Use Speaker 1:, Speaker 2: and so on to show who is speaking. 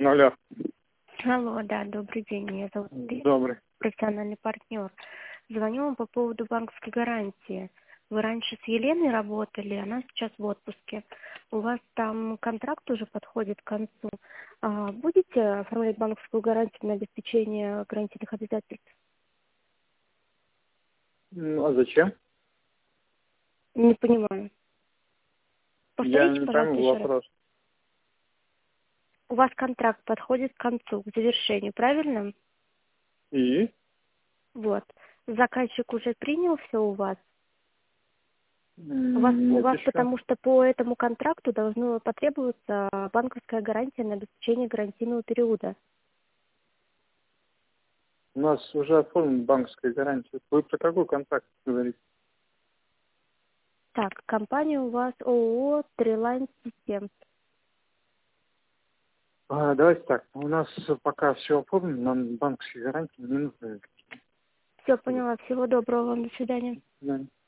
Speaker 1: Алло.
Speaker 2: Алло, да, добрый день. Меня зовут Ирина,
Speaker 1: Добрый.
Speaker 2: профессиональный партнер. Звоню вам по поводу банковской гарантии. Вы раньше с Еленой работали, она сейчас в отпуске. У вас там контракт уже подходит к концу. Будете оформлять банковскую гарантию на обеспечение гарантийных обязательств?
Speaker 1: Ну, а зачем?
Speaker 2: Не понимаю.
Speaker 1: Я
Speaker 2: Повторите,
Speaker 1: не
Speaker 2: пожалуйста,
Speaker 1: пойму
Speaker 2: еще раз.
Speaker 1: вопрос.
Speaker 2: У вас контракт подходит к концу, к завершению, правильно?
Speaker 1: И?
Speaker 2: Вот. Заказчик уже принял все у вас? У
Speaker 1: Нет,
Speaker 2: вас
Speaker 1: еще.
Speaker 2: потому что по этому контракту должно потребоваться банковская гарантия на обеспечение гарантийного периода.
Speaker 1: У нас уже оформлена банковская гарантия. Вы про какой контракт говорите?
Speaker 2: Так, компания у вас ООО «Трилайн Систем».
Speaker 1: Давайте так. У нас пока все оформлено, нам банковские гарантии не нужны.
Speaker 2: Все, поняла. Всего доброго вам. До свидания.
Speaker 1: Да.